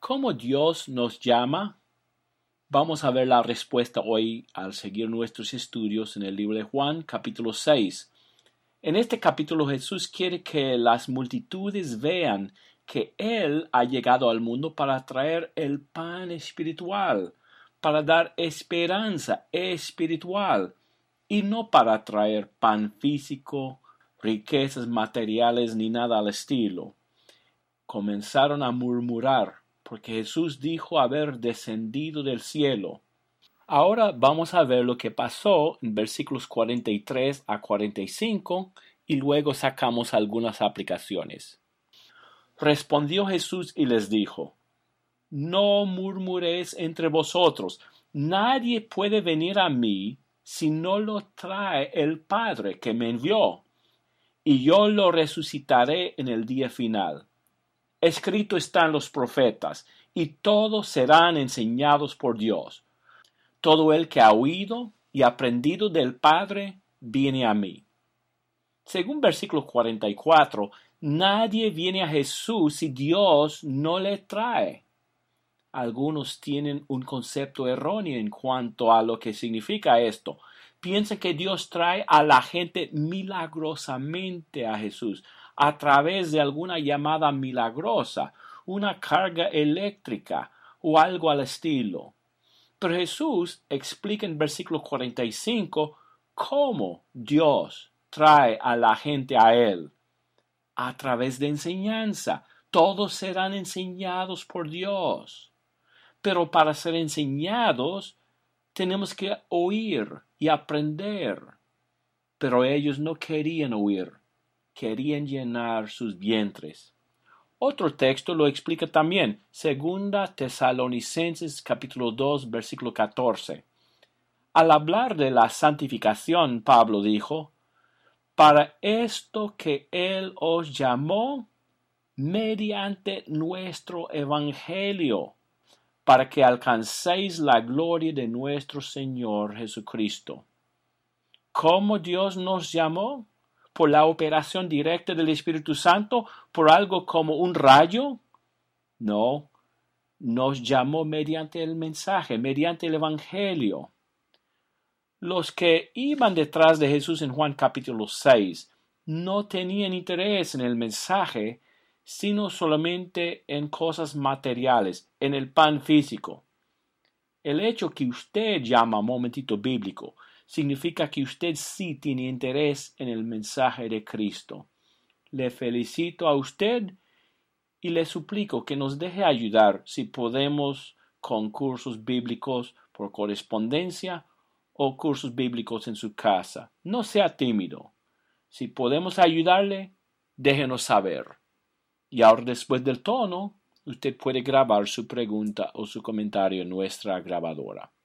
¿Cómo Dios nos llama? Vamos a ver la respuesta hoy al seguir nuestros estudios en el libro de Juan, capítulo 6. En este capítulo Jesús quiere que las multitudes vean que Él ha llegado al mundo para traer el pan espiritual, para dar esperanza espiritual, y no para traer pan físico, riquezas materiales ni nada al estilo. Comenzaron a murmurar, porque Jesús dijo haber descendido del cielo. Ahora vamos a ver lo que pasó en versículos 43 a 45 y luego sacamos algunas aplicaciones. Respondió Jesús y les dijo: No murmuréis entre vosotros. Nadie puede venir a mí si no lo trae el Padre que me envió, y yo lo resucitaré en el día final. Escrito está en los profetas, y todos serán enseñados por Dios. Todo el que ha oído y aprendido del Padre viene a mí. Según versículo 44, nadie viene a Jesús si Dios no le trae. Algunos tienen un concepto erróneo en cuanto a lo que significa esto. Piensan que Dios trae a la gente milagrosamente a Jesús, a través de alguna llamada milagrosa, una carga eléctrica o algo al estilo. Pero Jesús explica en versículo 45 cómo Dios trae a la gente a Él. A través de enseñanza. Todos serán enseñados por Dios. Pero para ser enseñados tenemos que oír y aprender. Pero ellos no querían oír, querían llenar sus vientres. Otro texto lo explica también, Segunda Tesalonicenses capítulo 2, versículo 14. Al hablar de la santificación, Pablo dijo: Para esto que Él os llamó mediante nuestro evangelio, para que alcancéis la gloria de nuestro Señor Jesucristo. ¿Cómo Dios nos llamó? ¿Por la operación directa del Espíritu Santo? ¿Por algo como un rayo? No, nos llamó mediante el mensaje, mediante el Evangelio. Los que iban detrás de Jesús en Juan capítulo 6 no tenían interés en el mensaje, sino solamente en cosas materiales, en el pan físico. El hecho que usted llama momentito bíblico significa que usted sí tiene interés en el mensaje de Cristo. Le felicito a usted y le suplico que nos deje ayudar si podemos con cursos bíblicos por correspondencia o cursos bíblicos en su casa. No sea tímido. Si podemos ayudarle, déjenos saber. Y ahora, después del tono, usted puede grabar su pregunta o su comentario en nuestra grabadora.